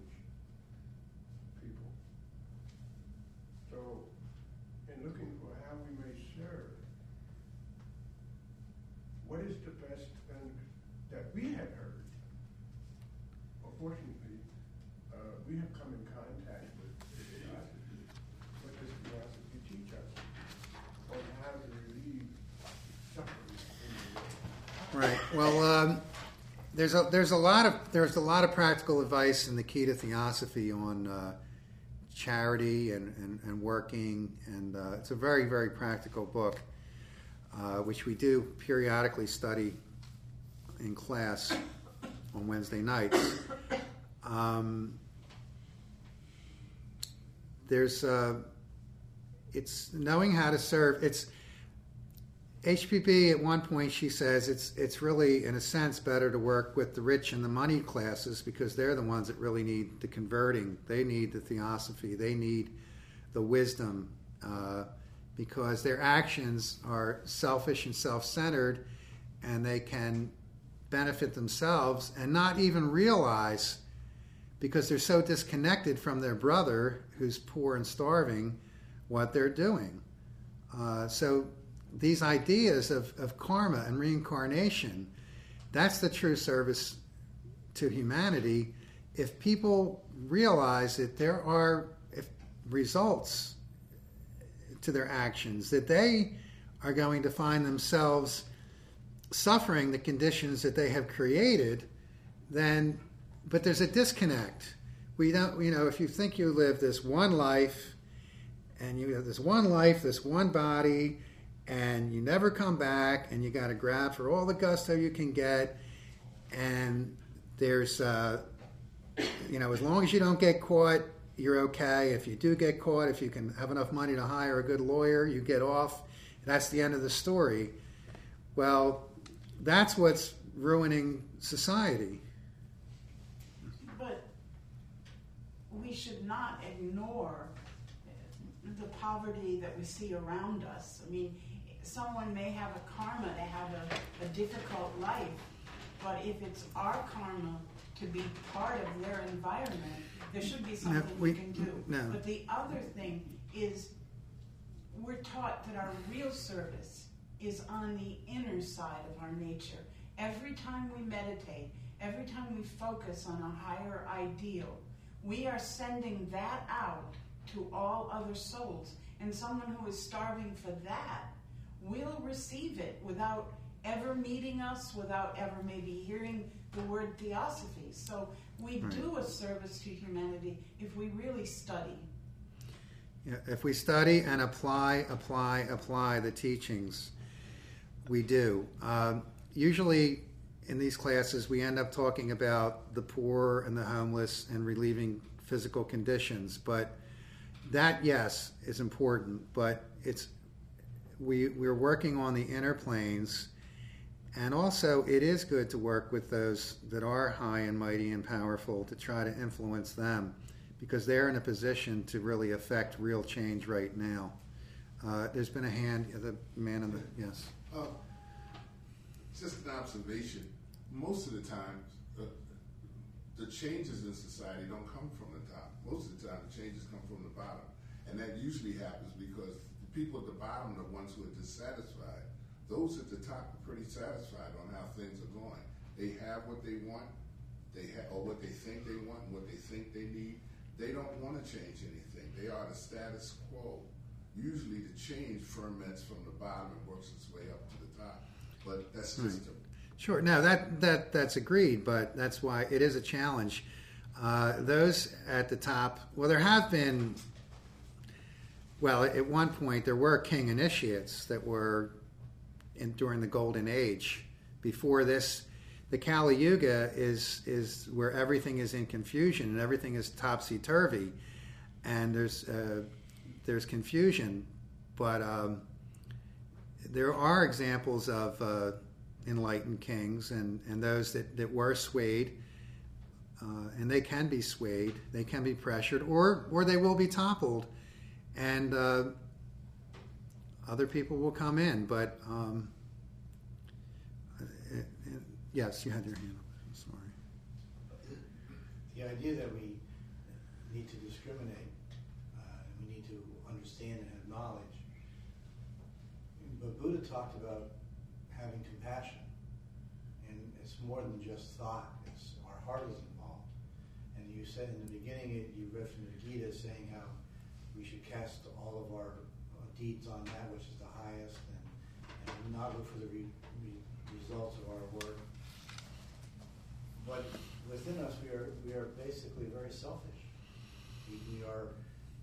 C: people. So, in looking for how we may serve, what is the best thing that we have heard? Unfortunately, uh, we have come in contact with philosophy. What does philosophy teach us on how to relieve suffering in the world?
E: Right. Well, um, there's a there's a lot of there's a lot of practical advice in the Key to Theosophy on uh, charity and, and, and working, and uh, it's a very, very practical book, uh, which we do periodically study in class on Wednesday nights. Um, there's, uh, it's knowing how to serve. It's H P B at one point, she says, it's it's really, in a sense, better to work with the rich and the moneyed classes because they're the ones that really need the converting. They need the theosophy. They need the wisdom uh, because their actions are selfish and self-centered, and they can benefit themselves and not even realize, because they're so disconnected from their brother who's poor and starving, what they're doing. Uh, so these ideas of, of karma and reincarnation, that's the true service to humanity. If people realize that there are if results to their actions, that they are going to find themselves suffering the conditions that they have created, then, but there's a disconnect. We don't, you know, if you think you live this one life, and you have this one life, this one body, and you never come back, and you got to grab for all the gusto you can get, and there's, uh, you know, as long as you don't get caught, you're okay. If you do get caught, if you can have enough money to hire a good lawyer, you get off. That's the end of the story. Well, that's what's ruining society.
B: But we should not ignore the poverty that we see around us. I mean, someone may have a karma to have a, a difficult life, but if it's our karma to be part of their environment, there should be something
E: No, we,
B: we can do.
E: No.
B: But the other thing is, we're taught that our real service is on the inner side of our nature. Every time we meditate, every time we focus on a higher ideal, we are sending that out to all other souls. And someone who is starving for that will receive it without ever meeting us, without ever maybe hearing the word theosophy. So we
E: Right.
B: do a service to humanity if we really study.
E: Yeah, if we study and apply, apply, apply the teachings, we do. Um, usually in these classes, we end up talking about the poor and the homeless and relieving physical conditions. But that, yes, is important. But it's we we're working on the inner planes, and also it is good to work with those that are high and mighty and powerful to try to influence them, because they're in a position to really affect real change right now. Uh, there's been a hand, the man in the, yes.
J: Uh, just an observation. Most of the time, uh, the changes in society don't come from the top. Most of the time, the changes come from the bottom. And that usually happens because the people at the bottom are the ones who are dissatisfied. Those at the top are pretty satisfied on how things are going. They have what they want, they ha- or what they think they want, and what they think they need. They don't want to change anything. They are the status quo. Usually the change ferments from the bottom and works its way up to the top. But that's just a...
E: Sure. No, that, that that's agreed, but that's why it is a challenge. Uh, those at the top, well, there have been, well, at one point there were king initiates that were in, during the Golden Age. Before this, the Kali Yuga is is where everything is in confusion and everything is topsy-turvy, and there's uh, there's confusion, but um, there are examples of uh, enlightened kings and, and those that, that were swayed, uh, and they can be swayed, they can be pressured, or or they will be toppled, and uh, other people will come in, but um, it, it, yes, you had your hand up. I'm sorry.
F: The idea that we need to discriminate, uh, we need to understand and have knowledge. But Buddha talked about having compassion, and it's more than just thought. It's our heart is involved. And you said in the beginning, you read from the Gita saying how we should cast all of our deeds on that which is the highest, and, and not look for the re, re, results of our work. But within us, we are we are basically very selfish. We, we are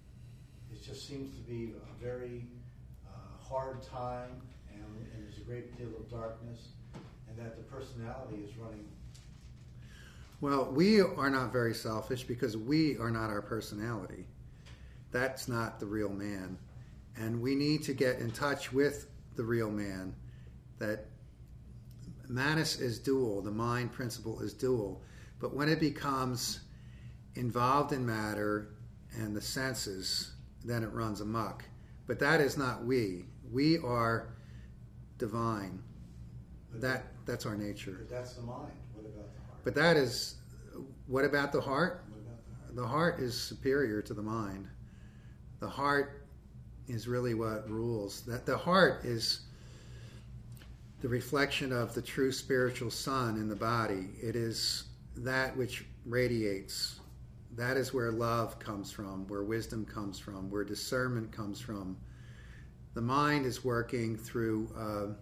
F: it just seems to be a very uh, hard time, and, and there's a great deal of darkness, and that the personality is running.
E: Well, we are not very selfish because we are not our personality. That's not the real man. And we need to get in touch with the real man. That Manus is dual, the mind principle is dual. But when it becomes involved in matter and the senses, then it runs amok. But that is not we. We are divine. That that's our nature.
F: But that's the mind. What about the heart?
E: But that is, what about the heart?
F: What about the heart?
E: The heart is superior to the mind. The heart is really what rules. That the heart is the reflection of the true spiritual sun in the body. It is that which radiates. That is where love comes from, where wisdom comes from, where discernment comes from. The mind is working through uh,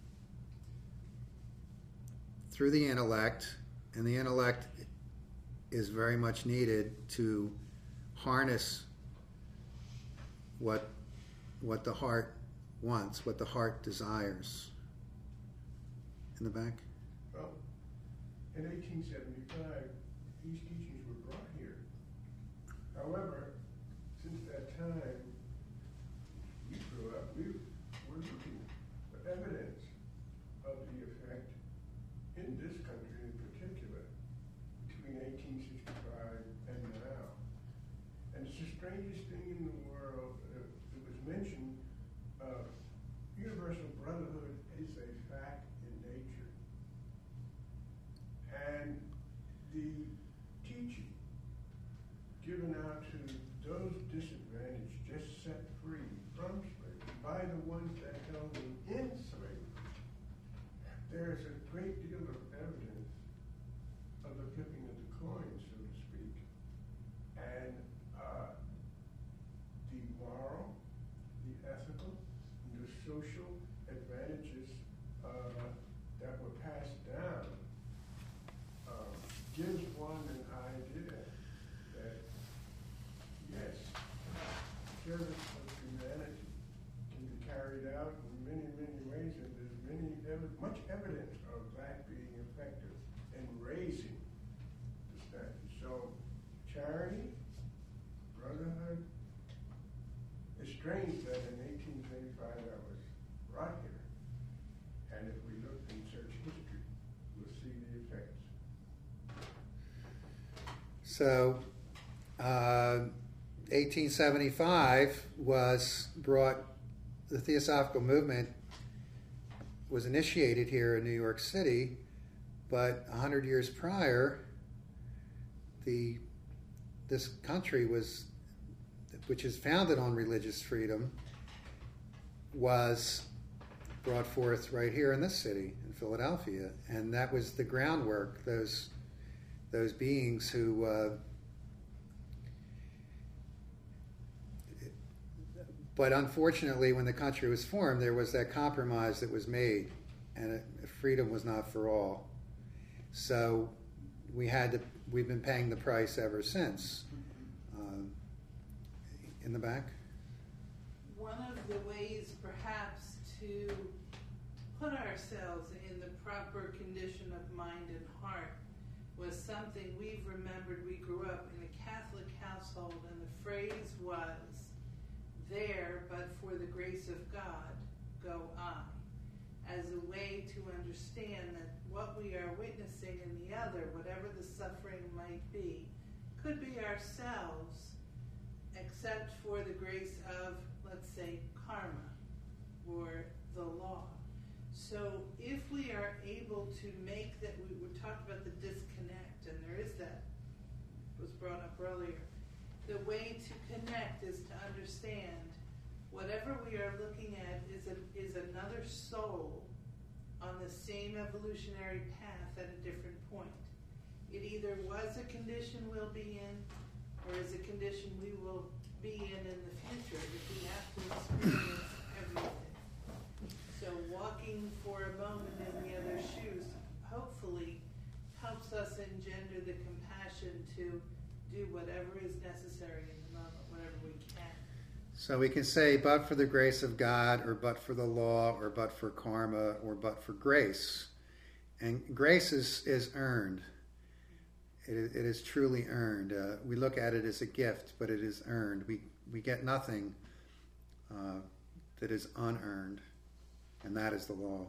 E: through the intellect, and the intellect is very much needed to harness what what the heart wants, what the heart desires. In the back?
C: Well, in eighteen seventy-five, these teachings were brought here. However, since that time, we grew up, we were looking for evidence of the effect in this country in particular between eighteen sixty-five and now. And it's the strangest thing in the world. Uh, it was mentioned, uh, universal brotherhood is a fact in nature. And the teaching given out to those disadvantaged, just set free from slavery by the ones that held them in slavery, there is a great deal of evidence of the flipping of the coin, so to speak. And uh, the moral, the ethical, and the social advantages uh, that were passed down uh, gives one an idea that, yes, service of humanity can be carried out in many, many ways, and there's many, ev- much evidence of that being effective in raising the status. So, charity, brotherhood. It's strange that in eighteen twenty-five that was brought here, and if we look and search history, we'll see the effects.
E: So, uh, eighteen seventy-five was brought, the Theosophical movement was initiated here in New York City, but a hundred years prior, the this country was, which is founded on religious freedom, was brought forth right here in this city, in Philadelphia, and that was the groundwork. Those those beings who uh, but unfortunately, when the country was formed, there was that compromise that was made, and it, freedom was not for all. So we had to. We've been paying the price ever since. Um, in the back.
H: One of the ways, perhaps, to put ourselves in the proper condition of mind and heart was something we've remembered. We grew up in a Catholic household, and the phrase was, "There, but for the grace of God, go I," as a way to understand that what we are witnessing in the other, whatever the suffering might be, could be ourselves, except for the grace of, let's say, karma or the law. So if we are able to make that, we, we talked about the disconnect, and there is that, was brought up earlier. The way to connect is to understand whatever we are looking at is, a, is another soul on the same evolutionary path at a different point. It either was a condition we'll be in, or is a condition we will be in in the future if we have to experience everything. So walking for a moment in the other's shoes hopefully helps us engender the compassion to do whatever is necessary in the moment, whatever we can.
E: So we can say, but for the grace of God, or but for the law, or but for karma, or but for grace. And grace is, is earned. It is, it is truly earned. Uh, we look at it as a gift, but it is earned. We, we get nothing uh, that is unearned, and that is the law.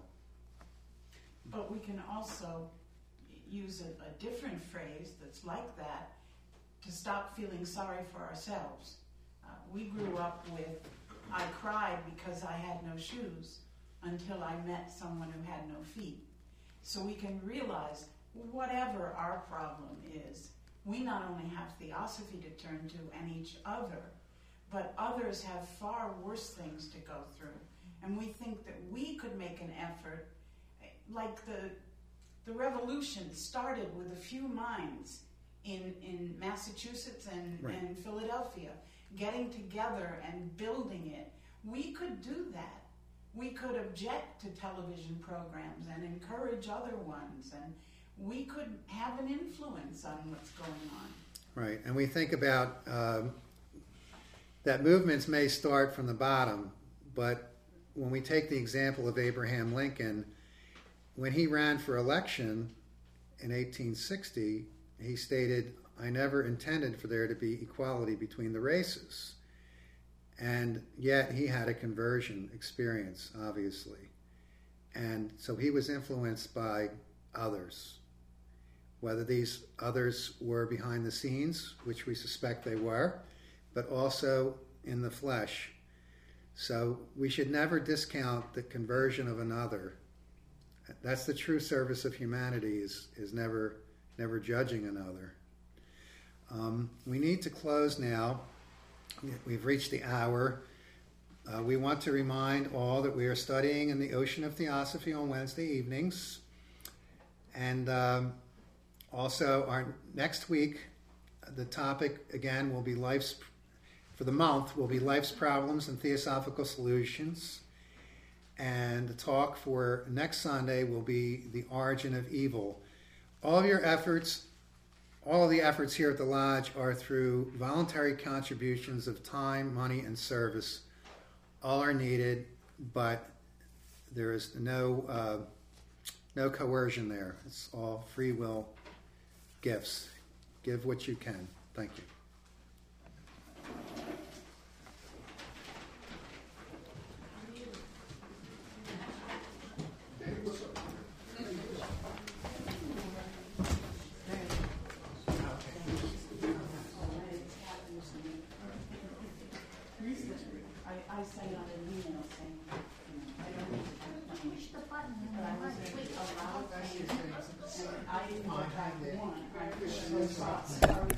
B: But we can also use a, a different phrase that's like that to stop feeling sorry for ourselves. Uh, we grew up with, I cried because I had no shoes until I met someone who had no feet. So we can realize whatever our problem is, we not only have theosophy to turn to and each other, but others have far worse things to go through. And we think that we could make an effort, like the the revolution started with a few minds in, in Massachusetts and,
E: Right.
B: and Philadelphia, getting together and building it. We could do that. We could object to television programs and encourage other ones, and we could have an influence on what's going on.
E: Right, and we think about um, that movements may start from the bottom, but when we take the example of Abraham Lincoln, when he ran for election in eighteen sixty, he stated, "I never intended for there to be equality between the races." And yet he had a conversion experience, obviously. And so he was influenced by others. Whether these others were behind the scenes, which we suspect they were, but also in the flesh. So we should never discount the conversion of another. That's the true service of humanity, is, is never, never judging another. Um, we need to close now. We've reached the hour. Uh, we want to remind all that we are studying in the Ocean of Theosophy on Wednesday evenings. And um, also our next week, the topic again will be life's, for the month, will be life's problems and theosophical solutions. And the talk for next Sunday will be the origin of evil. All of your efforts, all of the efforts here at the Lodge are through voluntary contributions of time, money, and service. All are needed, but there is no uh, no coercion there. It's all free will gifts. Give what you can. Thank you.
B: I, I sent out an email saying, you know, I don't need to complain.
K: Push the button and
B: But I was
K: wait.
B: allowed to use it, and I didn't have one. I was so sorry.